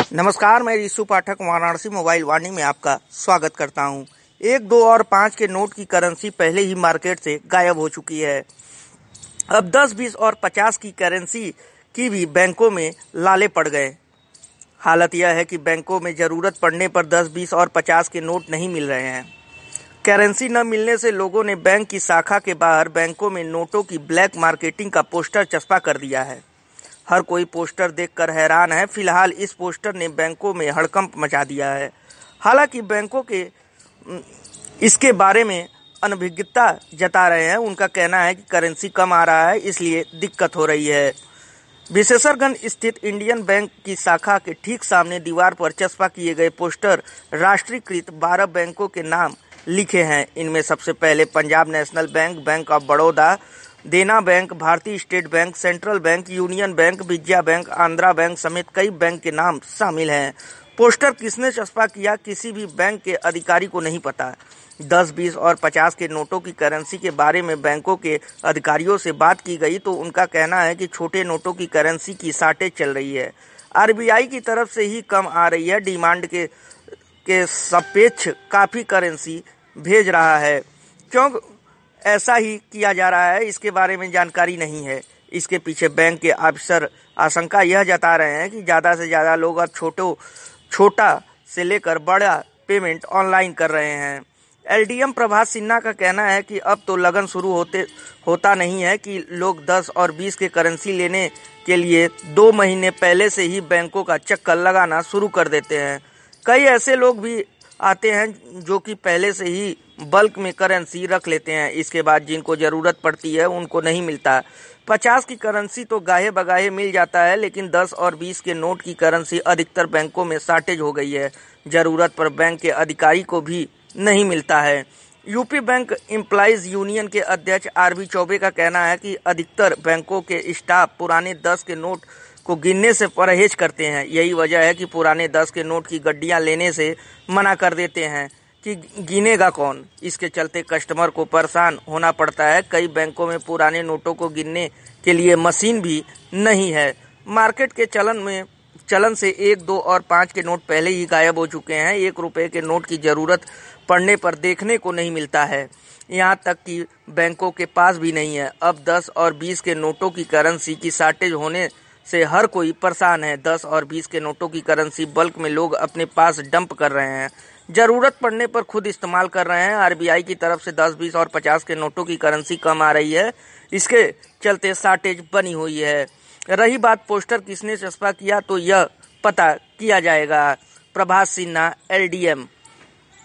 नमस्कार, मैं ऋषु पाठक वाराणसी मोबाइल वाणी में आपका स्वागत करता हूं। 1, 2 और 5 के नोट की करेंसी पहले ही मार्केट से गायब हो चुकी है। अब 10, 20 और 50 की करेंसी की भी बैंकों में लाले पड़ गए। हालत यह है कि बैंकों में जरूरत पड़ने पर 10, 20 और 50 के नोट नहीं मिल रहे हैं। करेंसी न मिलने से लोगों ने बैंक की शाखा के बाहर बैंकों में नोटों की ब्लैक मार्केटिंग का पोस्टर चस्पा कर दिया है। हर कोई पोस्टर देखकर हैरान है। फिलहाल इस पोस्टर ने बैंकों में हड़कंप मचा दिया है। हालांकि बैंकों के इसके बारे में अनभिज्ञता जता रहे हैं। उनका कहना है कि करेंसी कम आ रहा है, इसलिए दिक्कत हो रही है। विशेषरगंज स्थित इंडियन बैंक की शाखा के ठीक सामने दीवार पर चस्पा किए गए पोस्टर राष्ट्रीयकृत 12 बैंकों के नाम लिखे हैं। इनमें सबसे पहले Punjab national bank, bank of Baroda, Dena bank, Bharatiya state bank, central bank, union bank, Vijaya bank, Andhra bank समेत कई बैंक के नाम शामिल हैं। पोस्टर किसने चस्पा किया, किसी भी बैंक के अधिकारी को नहीं पता। 10, 20 और 50 के नोटों की करेंसी के बारे में बैंकों के अधिकारियों से बात की गई तो उनका कहना है कि छोटे नोटों की करेंसी की शार्टेज चल रही है। आरबीआई की तरफ से ही कम आ रही है। डिमांड के सापेक्ष काफी करेंसी भेज रहा है। क्यों ऐसा ही किया जा रहा है, इसके बारे में जानकारी नहीं है। इसके पीछे बैंक के अफसर आशंका यह जता रहे हैं कि ज़्यादा से ज़्यादा लोग अब छोटा से लेकर बड़ा पेमेंट ऑनलाइन कर रहे हैं। एलडीएम प्रभात सिन्हा का कहना है कि अब तो लगन शुरू होता नहीं है कि लोग 10 और 20 के करेंसी लेने के लिए 2 महीने पहले से ही बैंकों का चक्कर लगाना शुरू कर देते हैं। कई ऐसे लोग भी आते हैं जो कि पहले से ही बल्क में करेंसी रख लेते हैं। इसके बाद जिनको ज़रूरत पड़ती है उनको नहीं मिलता। 50 की करेंसी तो गाहे बगाहे मिल जाता है, लेकिन 10 और 20 के नोट की करेंसी अधिकतर बैंकों में शॉर्टेज हो गई है। ज़रूरत पर बैंक के अधिकारी को भी नहीं मिलता है। यूपी बैंक एम्प्लॉइज यूनियन के अध्यक्ष आरबी चौबे का कहना है कि अधिकतर बैंकों के स्टाफ पुराने 10 के नोट को गिनने से परहेज करते हैं। यही वजह है कि पुराने 10 के नोट की गड्डियां लेने से मना कर देते हैं कि गिनेगा कौन। इसके चलते कस्टमर को परेशान होना पड़ता है। कई बैंकों में पुराने नोटों को गिनने के लिए मशीन भी नहीं है। मार्केट के चलन से 1, 2 और 5 के नोट पहले ही गायब हो चुके हैं। 1 रुपए के नोट की जरूरत पड़ने पर देखने को नहीं मिलता है। यहाँ तक कि बैंकों के पास भी नहीं है। अब 10 और 20 के नोटों की करेंसी की शॉर्टेज होने से हर कोई परेशान है। 10 और 20 के नोटों की करेंसी बल्क में लोग अपने पास डंप कर रहे हैं। जरूरत पड़ने पर खुद इस्तेमाल कर रहे हैं। आरबीआई की तरफ से 10, 20 और 50 के नोटों की करेंसी कम आ रही है। इसके चलते शॉर्टेज बनी हुई है। रही बात पोस्टर किसने चस्पा किया, तो यह पता किया जाएगा। प्रभात सिन्हा, एलडीएम।